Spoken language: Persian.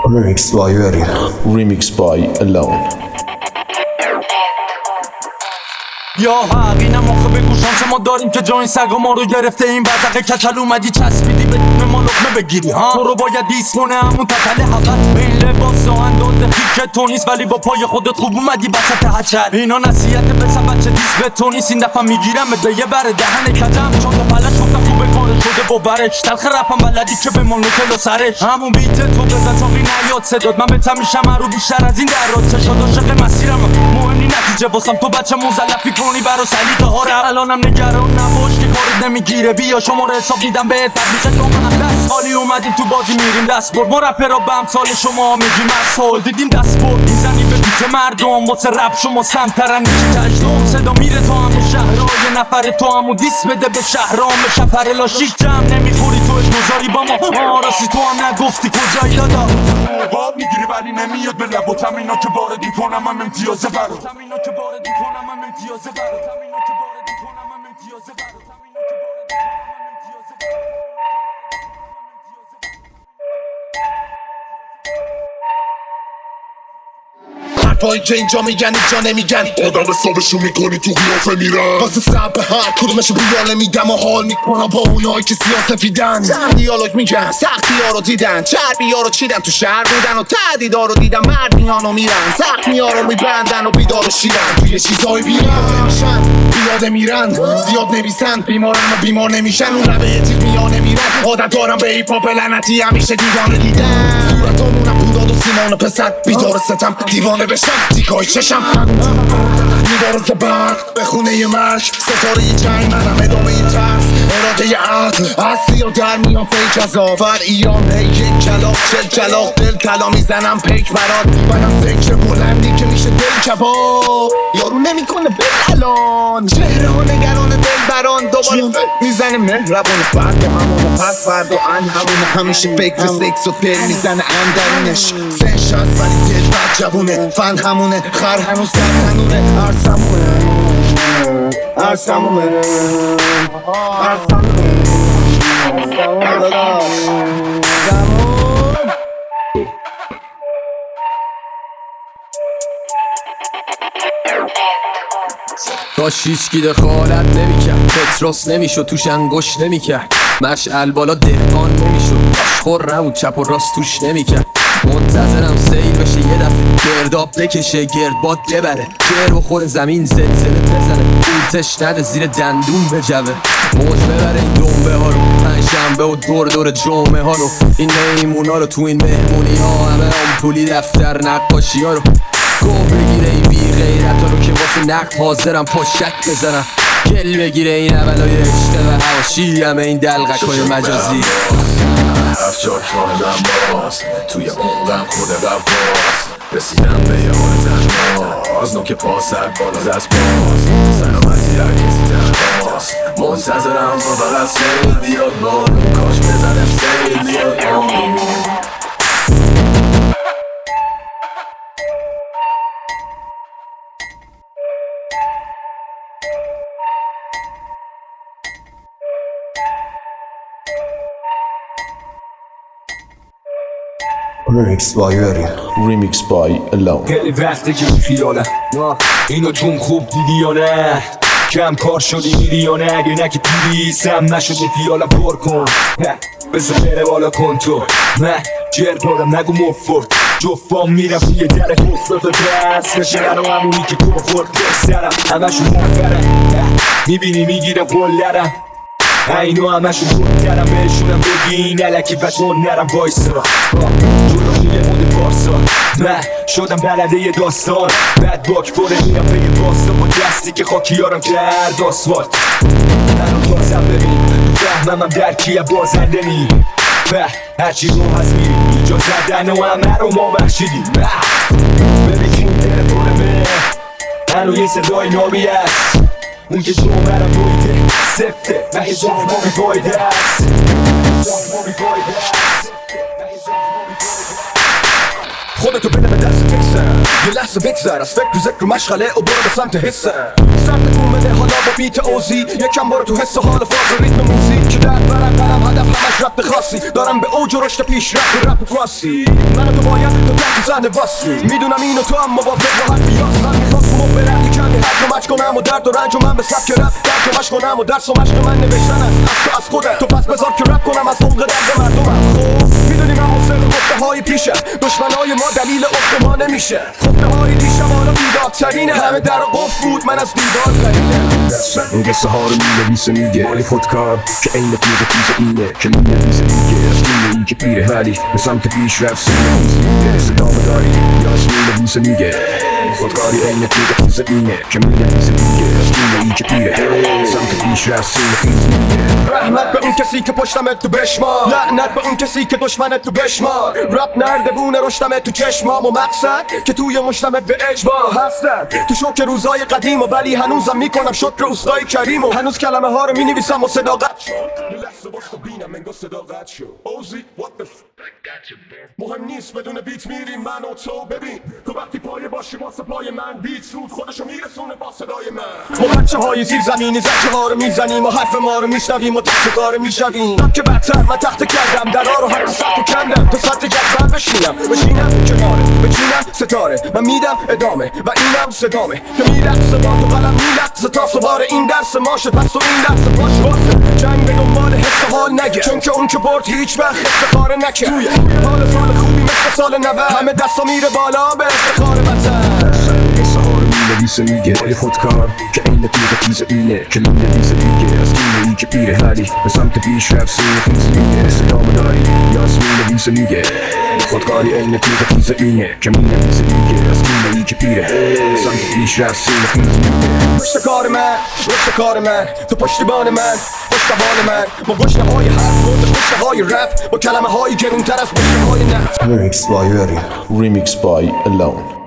Remix by Ariel. Remix by Alone. یا حق اینم آخه بگو شانس ما داریم که جا این سگا ما رو گرفته. این وزق کچل اومدی چسبیدی به دونه ما لقمه بگیری ها. تو رو باید دیس کنه همون تتل حقت به این لباس و اندازه خیک تو نیست، ولی با پای خودت خوب اومدی وسط هچل. اینا نصیحت بسن بچه دیس به تو نیست. این دفعه میگیرم به یه بره دهن کجم چون تو پلش گفتم خوبه کاره شده با برش. تلخ رپم بلدی که به من نوتل و سرش همون بیت تو بزن چاقی نیاد صداد. من بهتم میشم رو بیشتر از این درات چشاد عاشق مسیرم مهمی نتیجه واسم تو بچه مزلفی کنی برا سلیقه ها رو. الانم نگران نباش که کارت نمیگیره. بیا شماره حساب دیدم بهت میشه تو من دست خالی اومدیم تو بازی میریم دست برد. ما رپرها به امثال شما میگیم مسئول دیدیم دست برد میزنی به بیت مردم واسه رپ شما سمترن میشه تجدم. صدا میره تا همه شهرها یه نفر تو همون دیس بده به شهرام به شفر لاشیک جمع نمیخوری تو اتنوزاری با ما راستی تو هم نگفتی کجایی دادا. واب میگیری ولی نمیاد به لب و تمینا که وارد میکنم من امتیازه برو تمینا که وارد میکنم من امتیازه برو تمینا که وارد میکنم من امتیازه برو تمینا که وارد میکنم من امتیازه برو. حرفایی که اینجا میگن اینجا نمیگن آدم حسابشون میکنی تو قیافه میرن واسه سب به هر کدومشو بیاله میدم و حال میکنم با اونایی که سیاسفیدن. چند دیالوگ میگن سختی ها رو دیدن چربی ها رو چیدن تو شهر بودن و تهدید ها رو دیدن مرد میان و میرن زخمی ها رو میبندن و بیدار و شیرن توی چیزهای بیاد نمیشن بیاده میرن زیاد نویسن بیمارن و بیمار نمیشن اون لبه یه تیر میانه میرن عادت دارم به ایپ هاپ لعنتی همیشه دیوانه دیدن صورتامونم بوداد و سیمان پسر بیدار ستم دیوانه بشم تیکای چشم میبارز برق به خونه ی مرگ ستاره ی جنگ منم ادامه ی ترس اراده ی عقل اصلی و در میان فیک از آور ایام هی یک کلاق چل کلاق دل تلا میزنم پیک برات منم ذکر بلندی که میشه دل کباب یارو نمیکنه بلالان چهره ها نگران دل بران دوباره میزنه مهربون فرد و همون پس فرد و ان همونه همیشه فکر سکس و پر میزنه اندرونش سنش هست ولی دل بد جوونه فن همونه خر هنوز در تنونه ارسمونه ارسمونه ارسمونه داشت هیچکی دخالت نمیکرد پتروس نمیشد توش انگوش نمیکرد مشعل بالا دهقان نمیشد داشت خور نبود چپ و راست توش نمیکرد منتظرم سیل بشه یه دفعه گرداب بکشه گردباد ببره جر بخور زمین زلزله بزنه پولتش نده زیر دندون بجوه موج ببره این دنبه ها رو پنجشنبه و دور دور جمعه ها رو این میمونا رو تو این مهمونی ها همه آمپولی دفتر نقاشی ها رو گوه بگیره این بی غیرت ها رو که واسه نقد حاضرم پاشک بزنم گل بگیره این اولای عشق و حواشی همه این دلغک های مجازی افجار کردم باز توی عمقم خود قواس رسیدم به یه حال تنهاز نوک پا سر بالا دست باز سلامتی هر کسی تنهاست منتظرم تا فقط سیل بیاد بارون کاش بزنه سیل بیاد آمین. Remix by Ariel. Remix by Alone. خیلی وقته که خیالم اینو تون خوب دیدی یا نه کم کار شدی میری یا نه اگه نه که پیری سم نشدی پیالم پر کن بزا بره بالا کن تو نه جر دارم نگو مفرد جفام میرم توی در کفر تو دست نشنن و همونی که تو بخورد بسرم همشون مفرم میبینی میگیرم کلرم اینو همشون بودترم بهشونم بگین علکی بتون نرم وایسا جلو میگه مود پارسا من شدم بلده ی داستان بد باک باره میرم به یه باستا با دستی که خاکیارم کرد آسفالت منو تازم ببین فهمم درکیه بازنده نی هرچی رو هست میری اینجا زدن و همه رو ما بخشیدیم ببین که اون دل پرمه هنو یه صدای نابی هست اون که جومرم رویده سفته و هزار ما بیفایده است خودتو بده به دست تکسم یه لحظه بگذر از فکر و ذکر و مشغله و برو به سمت حسه سرت اومده حالا با بیت اوزی یکم برو تو حس حال فاز و ریتم موزیک که در برم برم هدف همش ربط خاصی دارم به اوج و رشد پیش رفت و رپ فارسی منو تو باید تو تحت زنده واسی میدونم اینو تو هم موافق با حرف یاس من میخواستم و برم یکمی حرف و مچ کنم و درد و رنج و من به سبک رپ درک و مشق کنم و درس و مشق من نوشتن از تو از خودت تو پس بذار که رپ کنم از عمق درد مردمم خب میدونی من حسن گفته های پیشه دشمنای ما دلیل افت ما نمیشه خفته های دیشب حالا بیدادترینه همه در قفل بود من از دیدار قریبه این قصه ها رو می‌نویسه میگه مال خودکار که عین تیز اینه که می‌نویسه میگه از اینه این که پیره ولی به سمت پیش رفت میگه صدامه داری یا از می‌نویسه میگه خودکاری عین تیز اینه که می‌نویسه میگه از اینه این که پیره سمت پیش رفت میگه رحمت به اون کسی که پشتمت تو بشمار لعنت به اون کسی که دشمنت تو بشمار رپ نردبونه رشتمت تو چشمام و مقصد که توی مشتمت به اجبار هستن تو شوک روزای قدیم و ولی هنوزم میکنم شکر اوستای کریم و هنوز کلمه ها رو مینویسم و صداقت شد یه لحظه باش تو بینم انگار صداقت شد اوزی what the مهم نیست بدون بیت میریم من و تو ببین تو وقتی پایه باشی با سپلای من بیت سود خودشو میرسونه با صدای من ما بچه های زیر زمینی زچه ها رو میزنیم و حرف ما رو میشنویم و دست کار میشویم که بدتر من تخت کردم درها رو حتی سطح کندم تا سطح جذبه بشینم کناره بچینم ستاره من میدم ادامه و اینم صدامه که میرقصه با تو قلم میلقصه تا سوار این درس ما شد پس تو این درس باش واسه جنگ به دنبال حس حال نگه چون که اون که برد هیچ وقت افتخار نکه توی حال سال خوبی مثل سال 90 همه دستا میره بالا به افتخار وطن قصه ها رو می‌نویسه میگه مال خودکار که عین تیز اینه که می‌نویسه میگه از اینه این که پیره ولی به سمت پیش رفت میگه صدامه داری یا از می‌نویسه میگه خودکاری عین تیز اینه که می‌نویسه میگه از اینه این که پیره سمت پیش رفت پشت کار من تو پشتیبان من پشتبان من با گشنه های حرف و گشنه های رپ با کلمه های گرونتر از گشنه های نفت Lyrics by Uriel. Remixed by Alone.